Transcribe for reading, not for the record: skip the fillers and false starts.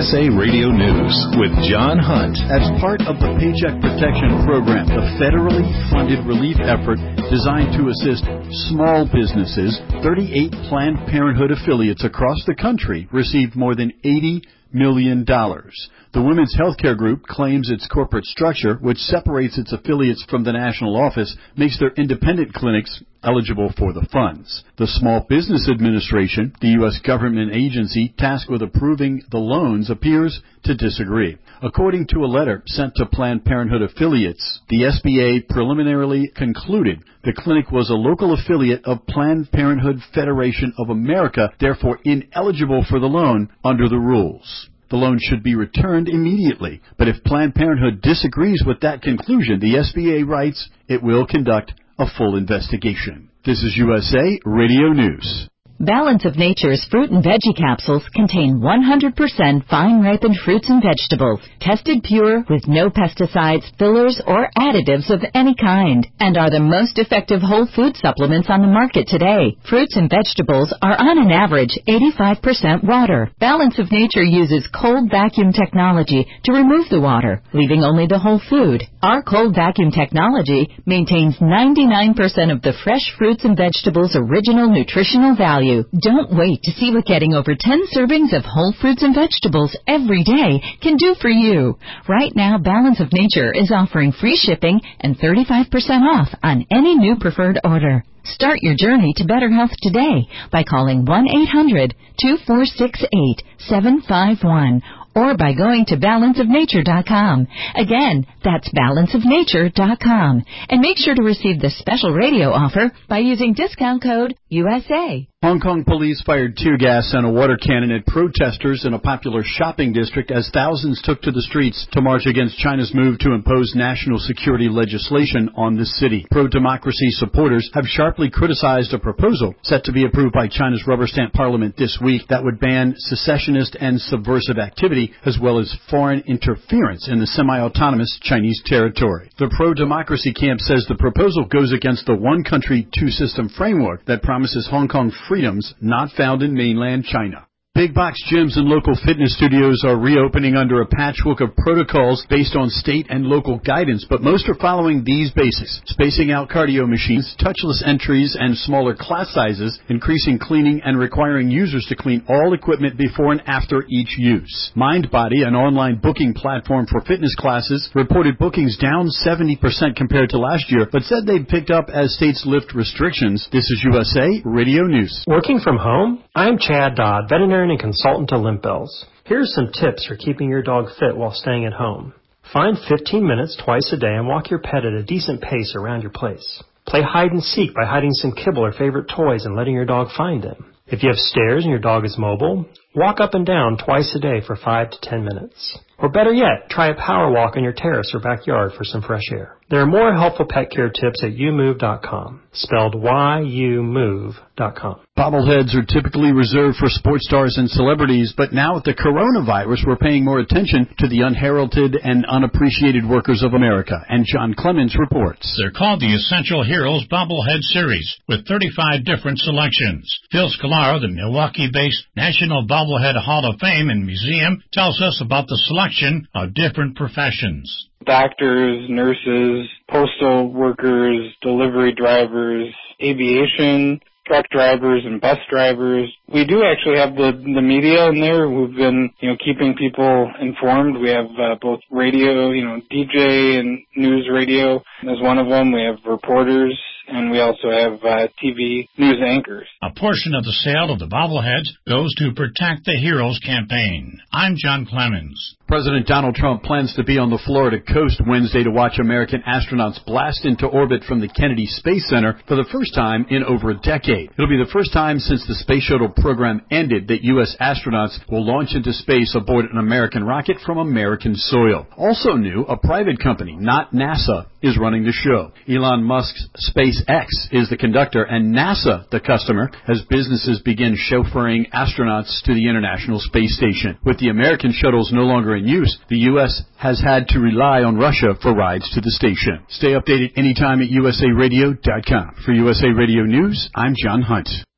USA Radio News with John Hunt. As part of the Paycheck Protection Program, the federally funded relief effort designed to assist small businesses, 38 Planned Parenthood affiliates across the country received more than $80 million. The Women's Healthcare Group claims its corporate structure, which separates its affiliates from the national office, makes their independent clinics eligible for the funds. The Small Business Administration, the U.S. government agency tasked with approving the loans, appears to disagree. According to a letter sent to Planned Parenthood affiliates, the SBA preliminarily concluded the clinic was a local affiliate of Planned Parenthood Federation of America, therefore ineligible for the loan under the rules. The loan should be returned immediately. But if Planned Parenthood disagrees with that conclusion, the SBA writes it will conduct a full investigation. This is USA Radio News. Balance of Nature's fruit and veggie capsules contain 100% fine-ripened fruits and vegetables, tested pure with no pesticides, fillers, or additives of any kind, and are the most effective whole food supplements on the market today. Fruits and vegetables are on an average 85% water. Balance of Nature uses cold vacuum technology to remove the water, leaving only the whole food. Our cold vacuum technology maintains 99% of the fresh fruits and vegetables' original nutritional value. Don't wait to see what getting over 10 servings of whole fruits and vegetables every day can do for you. Right now, Balance of Nature is offering free shipping and 35% off on any new preferred order. Start your journey to better health today by calling 1-800-2468-751 or by going to balanceofnature.com. Again, that's balanceofnature.com. And make sure to receive the special radio offer by using discount code USA. Hong Kong police fired tear gas and a water cannon at protesters in a popular shopping district as thousands took to the streets to march against China's move to impose national security legislation on the city. Pro-democracy supporters have sharply criticized a proposal set to be approved by China's rubber stamp parliament this week that would ban secessionist and subversive activity as well as foreign interference in the semi-autonomous Chinese territory. The pro-democracy camp says the proposal goes against the one-country, two-system framework that promises Hong Kong freedoms not found in mainland China. Big box gyms and local fitness studios are reopening under a patchwork of protocols based on state and local guidance, but most are following these basics: spacing out cardio machines, touchless entries, and smaller class sizes, increasing cleaning and requiring users to clean all equipment before and after each use. MindBody, an online booking platform for fitness classes, reported bookings down 70% compared to last year, but said they'd picked up as states lift restrictions. This is USA Radio News. Working from home? I'm Chad Dodd, veterinarian and consultant to Limp Bells. Here's some tips for keeping your dog fit while staying at home. Find 15 minutes twice a day and walk your pet at a decent pace around your place. Play hide and seek by hiding some kibble or favorite toys and letting your dog find them. If you have stairs and your dog is mobile, walk up and down twice a day for 5 to 10 minutes. Or better yet, try a power walk on your terrace or backyard for some fresh air. There are more helpful pet care tips at youmove.com, spelled youmove.com. Bobbleheads are typically reserved for sports stars and celebrities, but now with the coronavirus, we're paying more attention to the unheralded and unappreciated workers of America. And John Clemens reports. They're called the Essential Heroes Bobblehead Series, with 35 different selections. Phil Scolaro, the Milwaukee-based National Bobblehead Hall of Fame and Museum, tells us about the selection of different professions. Doctors, nurses, postal workers, delivery drivers, aviation, truck drivers and bus drivers. We do actually have the media in there who've been, keeping people informed. We have both radio, DJ and news radio as one of them. We have reporters, and we also have TV news anchors. A portion of the sale of the bobbleheads goes to Protect the Heroes campaign. I'm John Clemens. President Donald Trump plans to be on the Florida coast Wednesday to watch American astronauts blast into orbit from the Kennedy Space Center for the first time in over a decade. It'll be the first time since the Space Shuttle program ended that U.S. astronauts will launch into space aboard an American rocket from American soil. Also new, a private company, not NASA, is running the show. Elon Musk's SpaceX is the conductor and NASA the customer as businesses begin chauffeuring astronauts to the International Space Station. With the American shuttles no longer in use, the U.S. has had to rely on Russia for rides to the station. Stay updated anytime at usaradio.com. For USA Radio News, I'm John Hunt.